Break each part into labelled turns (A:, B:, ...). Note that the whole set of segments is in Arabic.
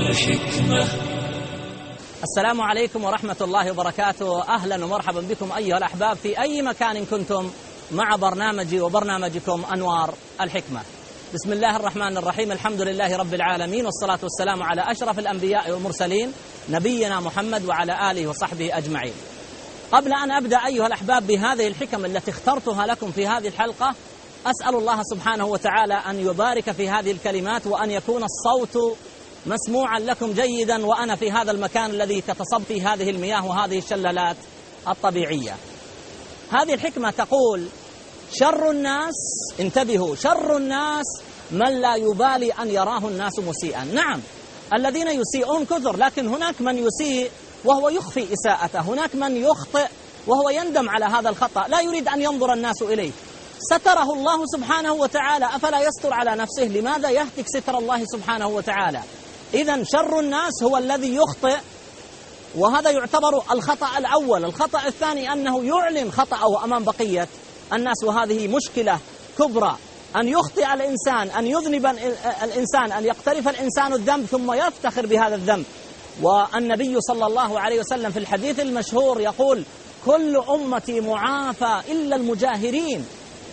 A: الحكمة.
B: السلام عليكم ورحمة الله وبركاته. أهلا ومرحبا بكم أيها الأحباب في أي مكان كنتم مع برنامجي وبرنامجكم أنوار الحكمة. بسم الله الرحمن الرحيم. الحمد لله رب العالمين، والصلاة والسلام على أشرف الأنبياء والمرسلين نبينا محمد وعلى آله وصحبه أجمعين. قبل أن أبدأ أيها الأحباب بهذه الحكم التي اخترتها لكم في هذه الحلقة، أسأل الله سبحانه وتعالى أن يبارك في هذه الكلمات، وأن يكون الصوت مسموعا لكم جيدا وأنا في هذا المكان الذي تتصب فيه هذه المياه وهذه الشلالات الطبيعية. هذه الحكمة تقول: شر الناس، انتبهوا، شر الناس من لا يبالي أن يراه الناس مسيئا. نعم، الذين يسيئون كثر، لكن هناك من يسيء وهو يخفي إساءته، هناك من يخطئ وهو يندم على هذا الخطأ، لا يريد أن ينظر الناس إليه. ستره الله سبحانه وتعالى، أفلا يستر على نفسه؟ لماذا يهتك ستر الله سبحانه وتعالى؟ إذن شر الناس هو الذي يخطئ، وهذا يعتبر الخطأ الأول. الخطأ الثاني أنه يعلن خطأه أمام بقية الناس، وهذه مشكلة كبرى. أن يخطئ الإنسان، أن يذنب الإنسان، أن يقترف الإنسان الذنب ثم يفتخر بهذا الذنب. والنبي صلى الله عليه وسلم في الحديث المشهور يقول: كل أمتي معافى إلا المجاهرين.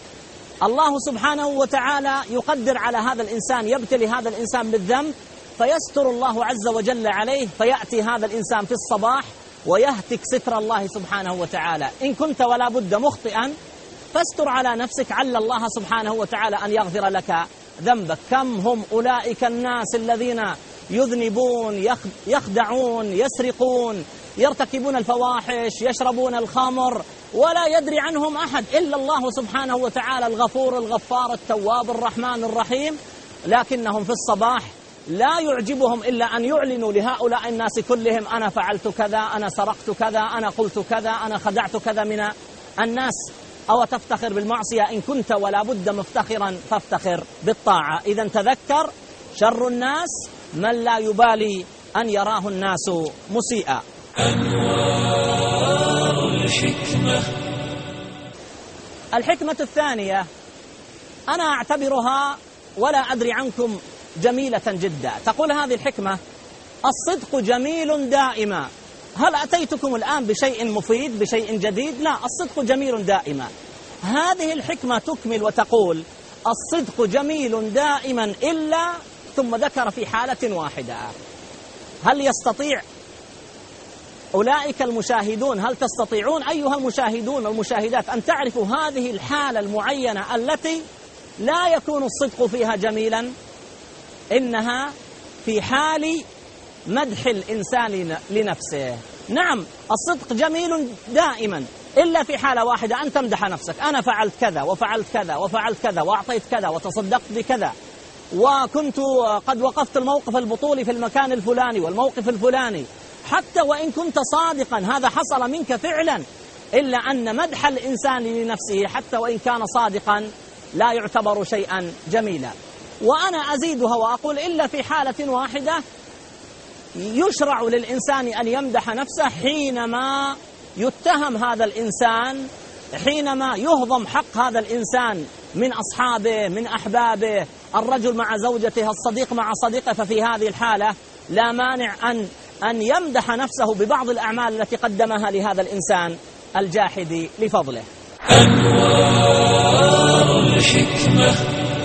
B: الله سبحانه وتعالى يقدر على هذا الإنسان، يبتلي هذا الإنسان بالذنب، فيستر الله عز وجل عليه، فيأتي هذا الإنسان في الصباح ويهتك ستر الله سبحانه وتعالى. إن كنت ولا بد مخطئا فاستر على نفسك، عل الله سبحانه وتعالى أن يغفر لك ذنبك. كم هم أولئك الناس الذين يذنبون، يخدعون، يسرقون، يرتكبون الفواحش، يشربون الخمر، ولا يدري عنهم أحد إلا الله سبحانه وتعالى الغفور الغفار التواب الرحمن الرحيم، لكنهم في الصباح لا يعجبهم إلا أن يعلنوا لهؤلاء الناس كلهم: أنا فعلت كذا، أنا سرقت كذا، أنا قلت كذا، أنا خدعت كذا من الناس. أو تفتخر بالمعصية؟ إن كنت ولا بد مفتخرا فافتخر بالطاعة. إذا تذكر: شر الناس من لا يبالي أن يراه الناس مسيئا.
A: أنوار الحكمة.
B: الحكمة الثانية أنا أعتبرها، ولا أدري عنكم، جميلة جدا. تقول هذه الحكمة: الصدق جميل دائما. هل أتيتكم الآن بشيء مفيد، بشيء جديد؟ لا، الصدق جميل دائما. هذه الحكمة تكمل وتقول: الصدق جميل دائما إلا، ثم ذكر في حالة واحدة. هل يستطيع أولئك المشاهدون، هل تستطيعون أيها المشاهدون والمشاهدات أن تعرفوا هذه الحالة المعينة التي لا يكون الصدق فيها جميلا؟ إنها في حال مدح الإنسان لنفسه. نعم، الصدق جميل دائما إلا في حالة واحدة: أن تمدح نفسك. أنا فعلت كذا وفعلت كذا وفعلت كذا وأعطيت كذا وتصدقت بكذا، وكنت قد وقفت الموقف البطولي في المكان الفلاني والموقف الفلاني. حتى وإن كنت صادقا هذا حصل منك فعلا، إلا أن مدح الإنسان لنفسه حتى وإن كان صادقا لا يعتبر شيئا جميلا. وأنا أزيدها وأقول: إلا في حالة واحدة يشرع للإنسان أن يمدح نفسه، حينما يتهم هذا الإنسان، حينما يهضم حق هذا الإنسان من أصحابه، من أحبابه، الرجل مع زوجته، الصديق مع صديقه. ففي هذه الحالة لا مانع أن يمدح نفسه ببعض الأعمال التي قدمها لهذا الإنسان الجاحد لفضله.
A: أنوار الحكمة.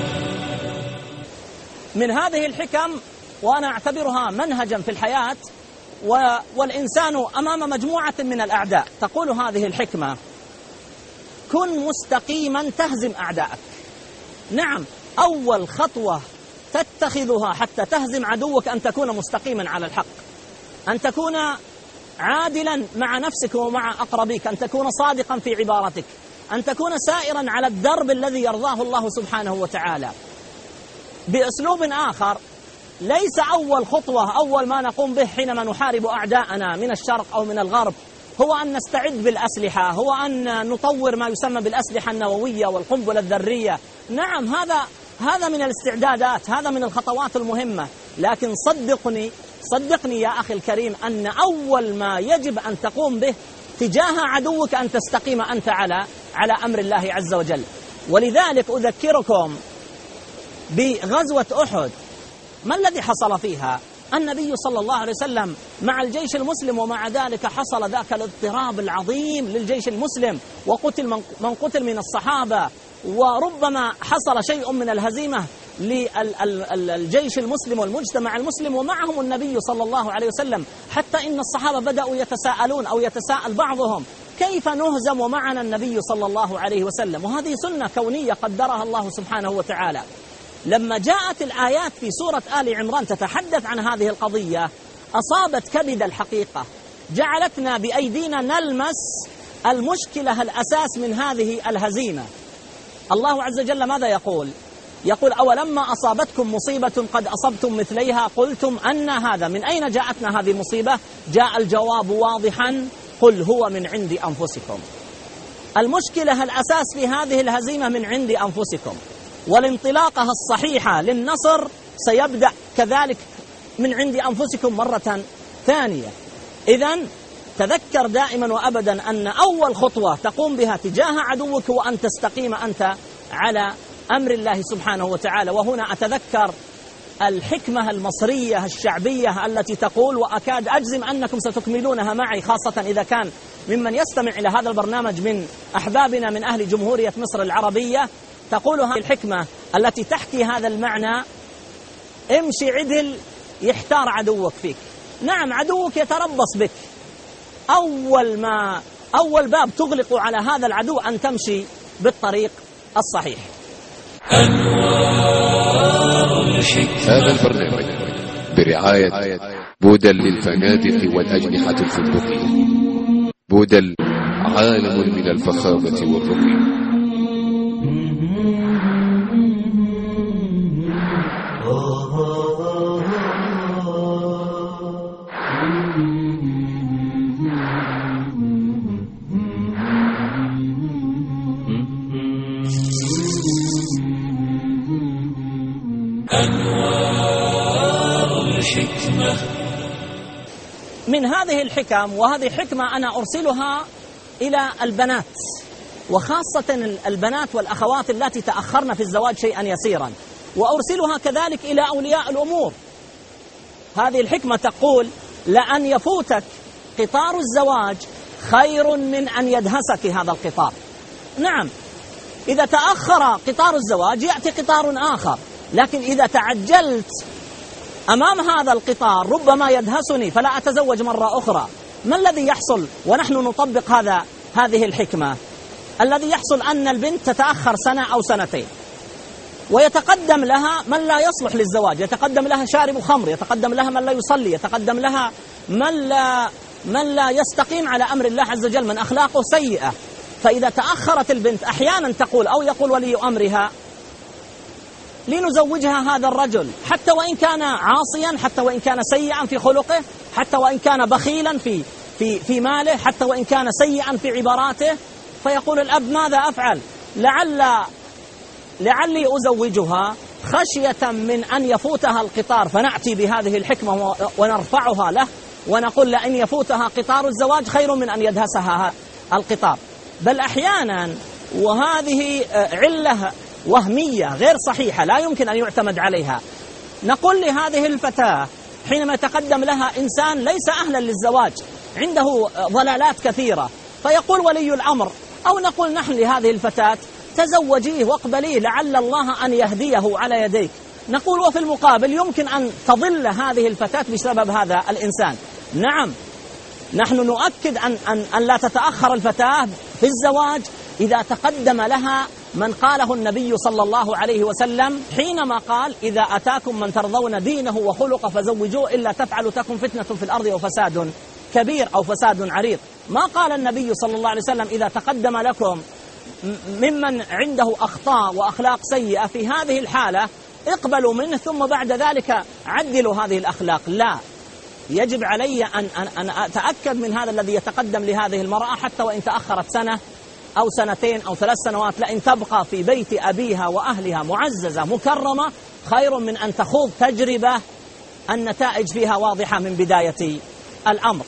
B: من هذه الحكم، وأنا أعتبرها منهجا في الحياة، والإنسان أمام مجموعة من الأعداء، تقول هذه الحكمة: كن مستقيما تهزم أعداءك. نعم، أول خطوة تتخذها حتى تهزم عدوك أن تكون مستقيما على الحق، أن تكون عادلا مع نفسك ومع أقربيك، أن تكون صادقا في عبارتك، أن تكون سائرا على الدرب الذي يرضاه الله سبحانه وتعالى. بأسلوب آخر، ليس أول خطوة، أول ما نقوم به حينما نحارب أعداءنا من الشرق أو من الغرب هو أن نستعد بالأسلحة، هو أن نطور ما يسمى بالأسلحة النووية والقنبلة الذرية. نعم، هذا من الاستعدادات، هذا من الخطوات المهمة. لكن صدقني يا أخي الكريم، أن أول ما يجب أن تقوم به تجاه عدوك أن تستقيم أنت على أمر الله عز وجل. ولذلك أذكركم بغزوة أحد. ما الذي حصل فيها؟ النبي صلى الله عليه وسلم مع الجيش المسلم، ومع ذلك حصل ذاك الاضطراب العظيم للجيش المسلم، وقتل من قتل من الصحابة، وربما حصل شيء من الهزيمة للجيش المسلم والمجتمع المسلم ومعهم النبي صلى الله عليه وسلم، حتى إن الصحابة بدأوا يتساءلون أو يتساءل بعضهم كيف نهزم ومعنا النبي صلى الله عليه وسلم. وهذه سنة كونية قدرها الله سبحانه وتعالى. لما جاءت الآيات في سورة آل عمران تتحدث عن هذه القضية أصابت كبد الحقيقة، جعلتنا بأيدينا نلمس المشكلة الأساس من هذه الهزيمة. الله عز وجل ماذا يقول؟ يقول أولما أصابتكم مصيبة قد أصبتم مثليها قلتم أن هذا، من أين جاءتنا هذه المصيبة؟ جاء الجواب واضحا، قل هو من عند أنفسكم. المشكلة الأساس في هذه الهزيمة من عند أنفسكم، والانطلاقة الصحيحة للنصر سيبدأ كذلك من عند أنفسكم مرة ثانية. إذن تذكر دائما وأبدا أن أول خطوة تقوم بها تجاه عدوك هو أن تستقيم أنت على أمر الله سبحانه وتعالى. وهنا أتذكر الحكمة المصرية الشعبية التي تقول، وأكاد أجزم أنكم ستكملونها معي خاصة إذا كان ممن يستمع إلى هذا البرنامج من أحبابنا من أهل جمهورية مصر العربية، تقول هذه الحكمة التي تحكي هذا المعنى: امشي عدل يحتار عدوك فيك. نعم، عدوك يتربص بك، أول باب تغلق على هذا العدو أن تمشي بالطريق الصحيح.
C: هذا البرنامج برعاية بودل للفنادق والأجنحة الفندقية. بودل عالم من الفخامة والرقي.
B: من هذه الحكم، وهذه حكمة أنا أرسلها إلى البنات، وخاصة البنات والأخوات التي تأخرن في الزواج شيئا يسيرا، وأرسلها كذلك إلى أولياء الأمور. هذه الحكمة تقول: لأن يفوتك قطار الزواج خير من أن يدهسك هذا القطار. نعم، إذا تأخر قطار الزواج يأتي قطار آخر، لكن إذا تعجلت أمام هذا القطار ربما يدهسني فلا أتزوج مرة أخرى. ما الذي يحصل ونحن نطبق هذه الحكمة؟ الذي يحصل أن البنت تتأخر سنة أو سنتين، ويتقدم لها من لا يصلح للزواج، يتقدم لها شارب خمر، يتقدم لها من لا يصلي، يتقدم لها من لا يستقيم على أمر الله عز وجل، من أخلاقه سيئة. فإذا تأخرت البنت أحيانا تقول أو يقول ولي أمرها: لنزوجها هذا الرجل، حتى وإن كان عاصيا، حتى وإن كان سيئا في خلقه، حتى وإن كان بخيلا في ماله، حتى وإن كان سيئا في عباراته. فيقول الأب: ماذا أفعل؟ لعلي أزوجها خشية من أن يفوتها القطار. فنأتي بهذه الحكمة ونرفعها له ونقول: لأن يفوتها قطار الزواج خير من أن يدهسها القطار. بل أحيانا، وهذه علة وهمية غير صحيحة لا يمكن أن يعتمد عليها، نقول لهذه الفتاة حينما يتقدم لها إنسان ليس أهلا للزواج، عنده ضلالات كثيرة، فيقول ولي الأمر أو نقول نحن لهذه الفتاة: تزوجيه واقبليه لعل الله أن يهديه على يديك. نقول وفي المقابل يمكن أن تضل هذه الفتاة بسبب هذا الإنسان. نعم، نحن نؤكد أن لا تتأخر الفتاة في الزواج إذا تقدم لها من قاله النبي صلى الله عليه وسلم حينما قال: إذا أتاكم من ترضون دينه وخلقه فزوجوه إلا تفعلوا تكن فتنة في الأرض وفساد كبير أو فساد عريض. ما قال النبي صلى الله عليه وسلم: إذا تقدم لكم ممن عنده أخطاء وأخلاق سيئة في هذه الحالة اقبلوا منه ثم بعد ذلك عدلوا هذه الأخلاق. لا، يجب علي أن أتأكد من هذا الذي يتقدم لهذه المرأة حتى وإن تأخرت سنة أو سنتين أو 3 سنوات، لأن تبقى في بيت أبيها وأهلها معززة مكرمة خير من أن تخوض تجربة النتائج فيها واضحة من بداية الأمر.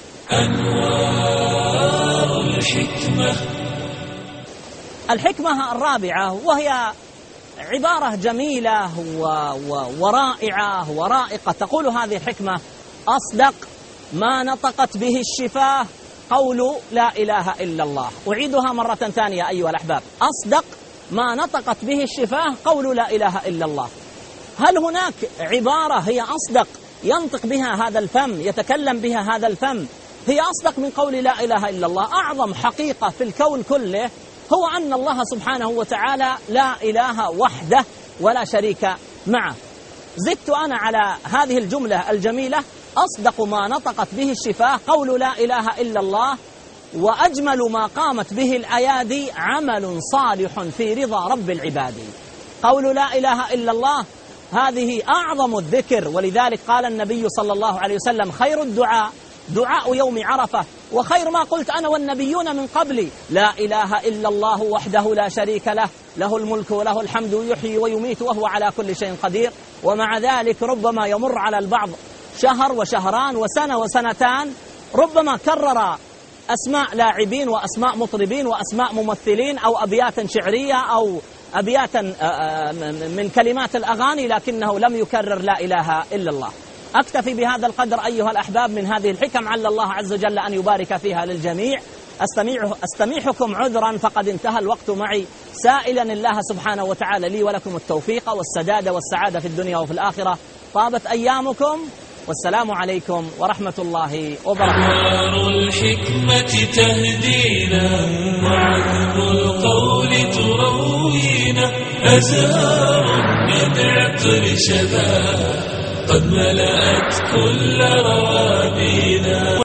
A: أنوار الحكمة.
B: الحكمة الرابعة وهي عبارة جميلة ورائعة ورائقة. تقول هذه الحكمة: أصدق ما نطقت به الشفاه قول لا إله إلا الله. أعيدها مرة ثانية أيها الأحباب: أصدق ما نطقت به الشفاه قول لا إله إلا الله. هل هناك عبارة هي أصدق ينطق بها هذا الفم، يتكلم بها هذا الفم، هي أصدق من قول لا إله إلا الله؟ أعظم حقيقة في الكون كله هو أن الله سبحانه وتعالى لا إله وحده ولا شريك معه. زدت أنا على هذه الجملة الجميلة: أصدق ما نطقت به الشفاه قول لا إله إلا الله، وأجمل ما قامت به الأيادي عمل صالح في رضا رب العباد. قول لا إله إلا الله هذه أعظم الذكر، ولذلك قال النبي صلى الله عليه وسلم: خير الدعاء دعاء يوم عرفة، وخير ما قلت أنا والنبيون من قبلي لا إله إلا الله وحده لا شريك له، له الملك وله الحمد يحيي ويميت وهو على كل شيء قدير. ومع ذلك ربما يمر على البعض شهر وشهران وسنة وسنتان، ربما كرر أسماء لاعبين وأسماء مطربين وأسماء ممثلين أو أبياتا شعرية أو أبياتا من كلمات الأغاني، لكنه لم يكرر لا إله إلا الله. أكتفي بهذا القدر أيها الأحباب من هذه الحكم، عل الله عز وجل أن يبارك فيها للجميع. أستميحكم عذرا فقد انتهى الوقت معي، سائلا الله سبحانه وتعالى لي ولكم التوفيق والسداد والسعادة في الدنيا وفي الآخرة. طابت أيامكم، والسلام عليكم ورحمة الله وبركاته.
A: نار الحكمة تهدينا، وعذب القول تروينا، أزهار من عطر شباب قد ملأت كل روابينا.